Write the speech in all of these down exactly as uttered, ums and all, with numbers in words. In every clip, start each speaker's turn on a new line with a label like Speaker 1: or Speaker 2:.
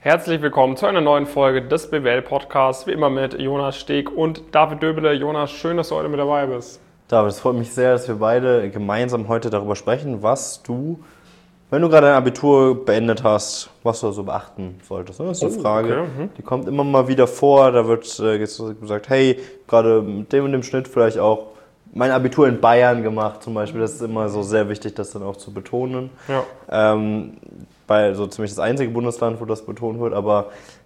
Speaker 1: Herzlich willkommen zu einer neuen Folge des B W L-Podcasts, wie immer mit Jonas Steg und David Döbele. Jonas, schön, dass du heute mit dabei bist.
Speaker 2: David, es freut mich sehr, dass wir beide gemeinsam heute darüber sprechen, was du, wenn du gerade dein Abitur beendet hast, was du so beachten solltest. Das ist eine
Speaker 1: Oh,
Speaker 2: Frage,
Speaker 1: okay, mhm.
Speaker 2: die kommt immer mal wieder vor. Da wird äh, gesagt, hey, gerade mit dem und dem Schnitt vielleicht auch mein Abitur in Bayern gemacht zum Beispiel. Das ist immer so sehr wichtig, das dann auch zu betonen.
Speaker 1: Ja.
Speaker 2: Ähm, bei so ziemlich das einzige Bundesland, wo das betont wird, aber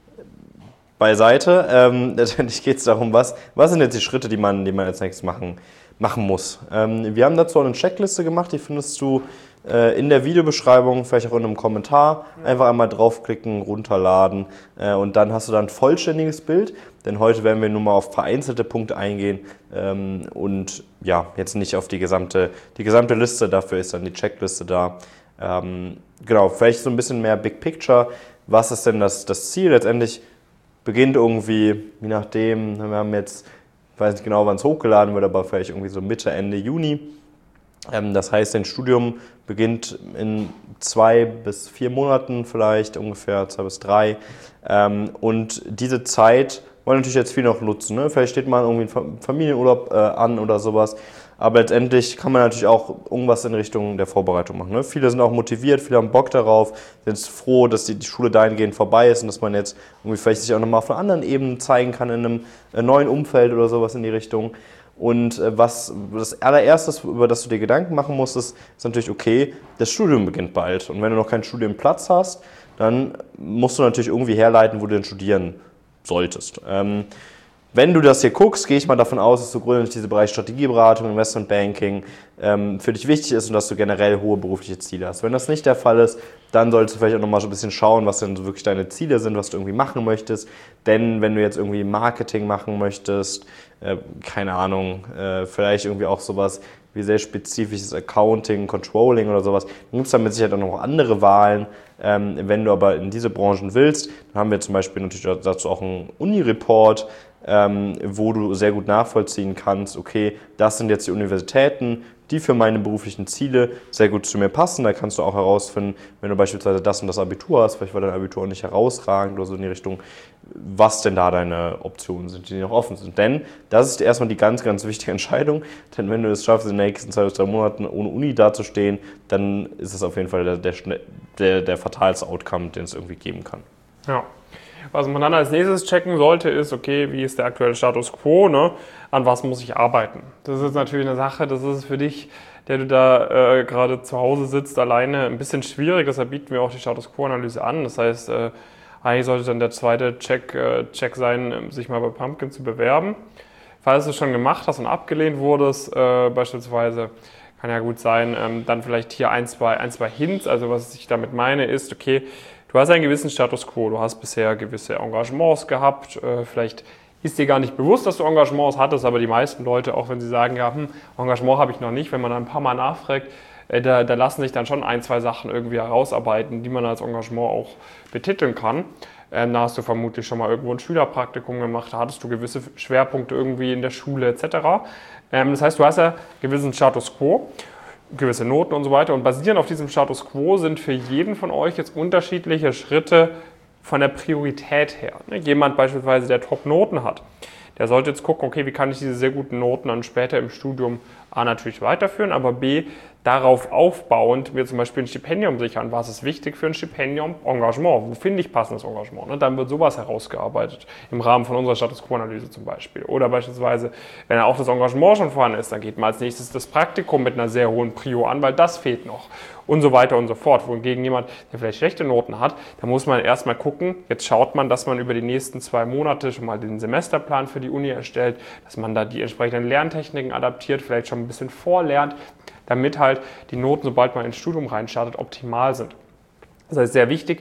Speaker 2: beiseite. Ähm, letztendlich geht es darum, was, was sind jetzt die Schritte, die man, die man als nächstes machen, machen muss. Ähm, wir haben dazu eine Checkliste gemacht, die findest du äh, in der Videobeschreibung, vielleicht auch in einem Kommentar. Einfach einmal draufklicken, runterladen äh, und dann hast du dann ein vollständiges Bild, denn heute werden wir nur mal auf vereinzelte Punkte eingehen ähm, und ja, jetzt nicht auf die gesamte, die gesamte Liste, dafür ist dann die Checkliste da. Ähm, genau, vielleicht so ein bisschen mehr Big Picture. Was ist denn das, das Ziel? Letztendlich beginnt irgendwie, je nachdem, wir haben jetzt, ich weiß nicht genau, wann es hochgeladen wird, aber vielleicht irgendwie so Mitte, Ende Juni. Ähm, das heißt, dein Studium beginnt in zwei bis vier Monaten vielleicht, ungefähr zwei bis drei. Ähm, und diese Zeit wollen natürlich jetzt viel noch nutzen. Ne? Vielleicht steht mal irgendwie ein Familienurlaub äh, an oder sowas. Aber letztendlich kann man natürlich auch irgendwas in Richtung der Vorbereitung machen. Ne? Viele sind auch motiviert, viele haben Bock darauf, sind froh, dass die, die Schule dahingehend vorbei ist und dass man jetzt irgendwie vielleicht sich auch nochmal auf einer anderen Ebene zeigen kann, in einem äh, neuen Umfeld oder sowas in die Richtung. Und äh, was das allererstes, über das du dir Gedanken machen musst, ist, ist natürlich, okay, das Studium beginnt bald. Und wenn du noch keinen Studienplatz hast, dann musst du natürlich irgendwie herleiten, wo du denn studieren solltest. Ähm, Wenn du das hier guckst, gehe ich mal davon aus, dass du grundsätzlich diese Bereich Strategieberatung, Investmentbanking ähm, für dich wichtig ist und dass du generell hohe berufliche Ziele hast. Wenn das nicht der Fall ist, dann solltest du vielleicht auch nochmal so ein bisschen schauen, was denn so wirklich deine Ziele sind, was du irgendwie machen möchtest. Denn wenn du jetzt irgendwie Marketing machen möchtest, äh, keine Ahnung, äh, vielleicht irgendwie auch sowas wie sehr spezifisches Accounting, Controlling oder sowas, dann gibt es da mit Sicherheit auch noch andere Wahlen. Ähm, wenn du aber in diese Branchen willst, dann haben wir zum Beispiel natürlich dazu auch einen Uni-Report, Ähm, wo du sehr gut nachvollziehen kannst, okay, das sind jetzt die Universitäten, die für meine beruflichen Ziele sehr gut zu mir passen. Da kannst du auch herausfinden, wenn du beispielsweise das und das Abitur hast, vielleicht war dein Abitur auch nicht herausragend oder so in die Richtung, was denn da deine Optionen sind, die noch offen sind. Denn das ist erstmal die ganz, ganz wichtige Entscheidung, denn wenn du es schaffst, in den nächsten zwei bis drei Monaten ohne Uni dazustehen, dann ist es auf jeden Fall der, der, der, der fatalste Outcome, den es irgendwie geben kann.
Speaker 1: Ja. Was man dann als nächstes checken sollte, ist, okay, wie ist der aktuelle Status quo, ne? An was muss ich arbeiten? Das ist natürlich eine Sache, das ist für dich, der du da äh, gerade zu Hause sitzt, alleine ein bisschen schwierig. Deshalb bieten wir auch die Status quo-Analyse an. Das heißt, äh, eigentlich sollte dann der zweite Check, äh, Check sein, sich mal bei Pumpkin zu bewerben. Falls du es schon gemacht hast und abgelehnt wurdest, äh, beispielsweise, kann ja gut sein, ähm, dann vielleicht hier ein zwei, ein, zwei Hints. Also was ich damit meine ist, okay, du hast einen gewissen Status quo, du hast bisher gewisse Engagements gehabt, vielleicht ist dir gar nicht bewusst, dass du Engagements hattest, aber die meisten Leute, auch wenn sie sagen, ja, hm, Engagement habe ich noch nicht, wenn man dann ein paar Mal nachfragt, da, da lassen sich dann schon ein, zwei Sachen irgendwie herausarbeiten, die man als Engagement auch betiteln kann. Ähm, da hast du vermutlich schon mal irgendwo ein Schülerpraktikum gemacht, da hattest du gewisse Schwerpunkte irgendwie in der Schule et cetera. Ähm, das heißt, du hast ja einen gewissen Status quo, gewisse Noten und so weiter. Und basierend auf diesem Status quo sind für jeden von euch jetzt unterschiedliche Schritte von der Priorität her. Jemand beispielsweise, der Top-Noten hat, der sollte jetzt gucken, okay, wie kann ich diese sehr guten Noten dann später im Studium A natürlich weiterführen, aber B, darauf aufbauend mir zum Beispiel ein Stipendium sichern. Was ist wichtig für ein Stipendium? Engagement. Wo finde ich passendes Engagement? Dann wird sowas herausgearbeitet, im Rahmen von unserer Status Quo-Analyse zum Beispiel. Oder beispielsweise, wenn auch das Engagement schon vorhanden ist, dann geht man als nächstes das Praktikum mit einer sehr hohen Prio an, weil das fehlt noch. Und so weiter und so fort. Wohingegen jemand, der vielleicht schlechte Noten hat, da muss man erstmal gucken, jetzt schaut man, dass man über die nächsten zwei Monate schon mal den Semesterplan für die Uni erstellt, dass man da die entsprechenden Lerntechniken adaptiert, vielleicht schon ein bisschen vorlernt, damit halt die Noten, sobald man ins Studium reinstartet, optimal sind. Das heißt, sehr wichtig,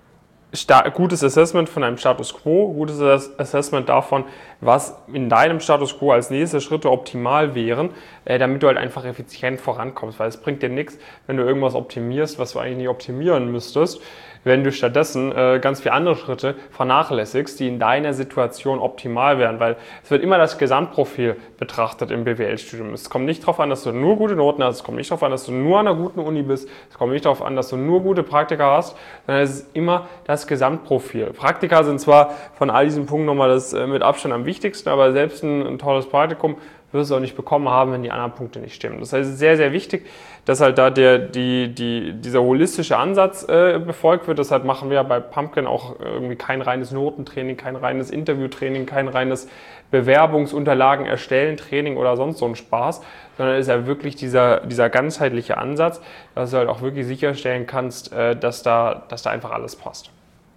Speaker 1: gutes Assessment von einem Status Quo, gutes Assessment davon, was in deinem Status Quo als nächste Schritte optimal wären, damit du halt einfach effizient vorankommst, weil es bringt dir nichts, wenn du irgendwas optimierst, was du eigentlich nicht optimieren müsstest. wenn du stattdessen äh, ganz viele andere Schritte vernachlässigst, die in deiner Situation optimal wären, weil es wird immer das Gesamtprofil betrachtet im B W L-Studium. Es kommt nicht darauf an, dass du nur gute Noten hast, es kommt nicht darauf an, dass du nur an einer guten Uni bist, es kommt nicht darauf an, dass du nur gute Praktika hast, sondern es ist immer das Gesamtprofil. Praktika sind zwar von all diesen Punkten nochmal das äh, mit Abstand am wichtigsten, aber selbst ein, ein tolles Praktikum wirst du auch nicht bekommen haben, wenn die anderen Punkte nicht stimmen. Das heißt, es ist sehr, sehr wichtig, dass halt da der, die, die, dieser holistische Ansatz äh, befolgt wird. Deshalb machen wir bei Pumpkin auch irgendwie kein reines Notentraining, kein reines Interviewtraining, kein reines Bewerbungsunterlagen erstellen Training oder sonst so ein Spaß, sondern es ist ja wirklich dieser, dieser ganzheitliche Ansatz, dass du halt auch wirklich sicherstellen kannst, äh, dass, da, dass da einfach alles passt.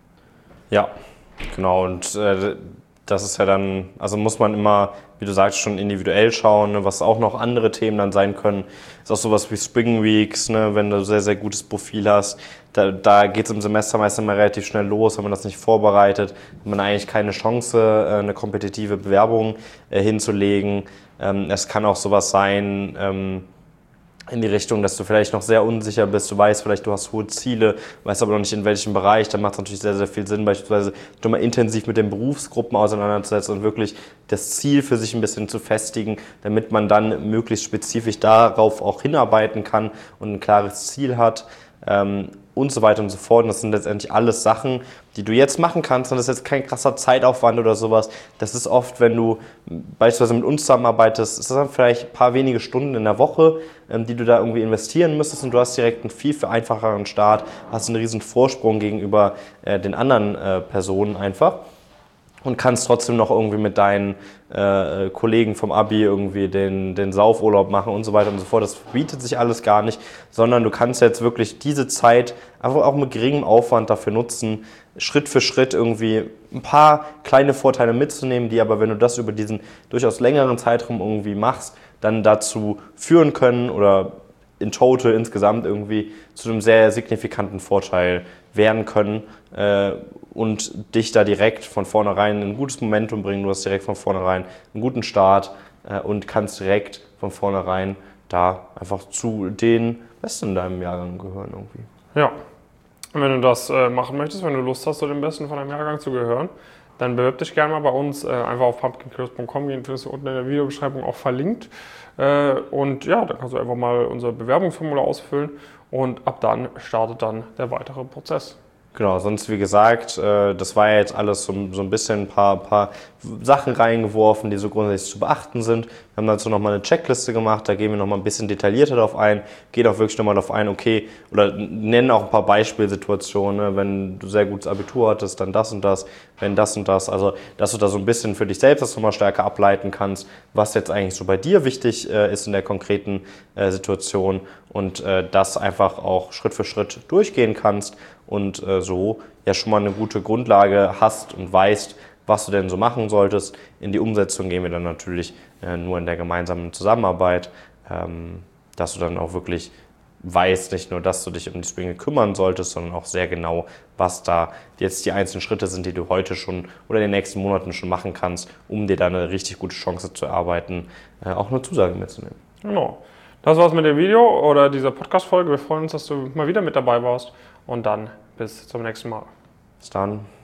Speaker 2: Ja, genau. Und äh, das ist ja dann, also muss man immer, wie du sagst, schon individuell schauen, ne, was auch noch andere Themen dann sein können. Ist auch sowas wie Spring Weeks, ne, wenn du sehr, sehr gutes Profil hast. Da, da geht es im Semester meistens mal relativ schnell los, wenn man das nicht vorbereitet, hat man eigentlich keine Chance, eine kompetitive Bewerbung äh, hinzulegen. Ähm, es kann auch sowas sein, ähm, in die Richtung, dass du vielleicht noch sehr unsicher bist, du weißt vielleicht, du hast hohe Ziele, weißt aber noch nicht in welchem Bereich, dann macht es natürlich sehr, sehr viel Sinn, beispielsweise du mal intensiv mit den Berufsgruppen auseinanderzusetzen und wirklich das Ziel für sich ein bisschen zu festigen, damit man dann möglichst spezifisch darauf auch hinarbeiten kann und ein klares Ziel hat. Ähm, und so weiter und so fort. Und das sind letztendlich alles Sachen, die du jetzt machen kannst. Und das ist jetzt kein krasser Zeitaufwand oder sowas. Das ist oft, wenn du beispielsweise mit uns zusammenarbeitest, ist das dann vielleicht ein paar wenige Stunden in der Woche, ähm, die du da irgendwie investieren müsstest. Und du hast direkt einen viel, viel einfacheren Start, hast einen riesen Vorsprung gegenüber äh, den anderen äh, Personen einfach. Und kannst trotzdem noch irgendwie mit deinen äh, Kollegen vom Abi irgendwie den, den Saufurlaub machen und so weiter und so fort. Das bietet sich alles gar nicht, sondern du kannst jetzt wirklich diese Zeit einfach auch mit geringem Aufwand dafür nutzen, Schritt für Schritt irgendwie ein paar kleine Vorteile mitzunehmen, die aber, wenn du das über diesen durchaus längeren Zeitraum irgendwie machst, dann dazu führen können oder in total insgesamt irgendwie zu einem sehr signifikanten Vorteil werden können äh, und dich da direkt von vornherein in ein gutes Momentum bringen. Du hast direkt von vornherein einen guten Start äh, und kannst direkt von vornherein da einfach zu den Besten in deinem Jahrgang gehören irgendwie.
Speaker 1: Ja, und wenn du das äh, machen möchtest, wenn du Lust hast, zu den Besten von deinem Jahrgang zu gehören, dann bewirb dich gerne mal bei uns, äh, einfach auf pumpkin kiosk punkt com gehen, findest du unten in der Videobeschreibung auch verlinkt. Äh, und ja, dann kannst du einfach mal unser Bewerbungsformular ausfüllen und ab dann startet dann der weitere Prozess.
Speaker 2: Genau, sonst wie gesagt, äh, das war ja jetzt alles so, so ein bisschen ein paar, paar Sachen reingeworfen, die so grundsätzlich zu beachten sind. Wir haben dazu nochmal eine Checkliste gemacht, da gehen wir nochmal ein bisschen detaillierter darauf ein, gehen auch wirklich nochmal darauf ein, okay, oder nennen auch ein paar Beispielsituationen, ne? Wenn du sehr gutes Abitur hattest, dann das und das, wenn das und das, also dass du da so ein bisschen für dich selbst das nochmal stärker ableiten kannst, was jetzt eigentlich so bei dir wichtig äh, ist in der konkreten äh, Situation und äh, das einfach auch Schritt für Schritt durchgehen kannst und äh, so ja schon mal eine gute Grundlage hast und weißt, was du denn so machen solltest. In die Umsetzung gehen wir dann natürlich äh, nur in der gemeinsamen Zusammenarbeit, ähm, dass du dann auch wirklich weißt, nicht nur, dass du dich um die Springe kümmern solltest, sondern auch sehr genau, was da jetzt die einzelnen Schritte sind, die du heute schon oder in den nächsten Monaten schon machen kannst, um dir da eine richtig gute Chance zu erarbeiten, äh, auch eine Zusage mitzunehmen.
Speaker 1: Genau. Das war's mit dem Video oder dieser Podcast-Folge. Wir freuen uns, dass du mal wieder mit dabei warst und dann bis zum nächsten Mal.
Speaker 2: Bis dann.